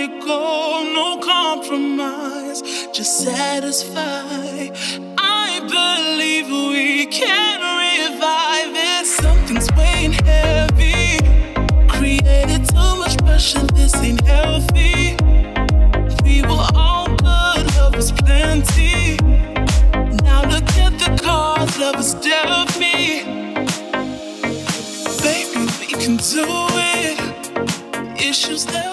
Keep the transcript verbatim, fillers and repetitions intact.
go, no compromise, just satisfy. I believe we can revive it. Something's weighing heavy, created too much pressure, this ain't healthy. We were all good, love was plenty. Now look at the cards, love has dealt me. Baby, we can do it. Issues that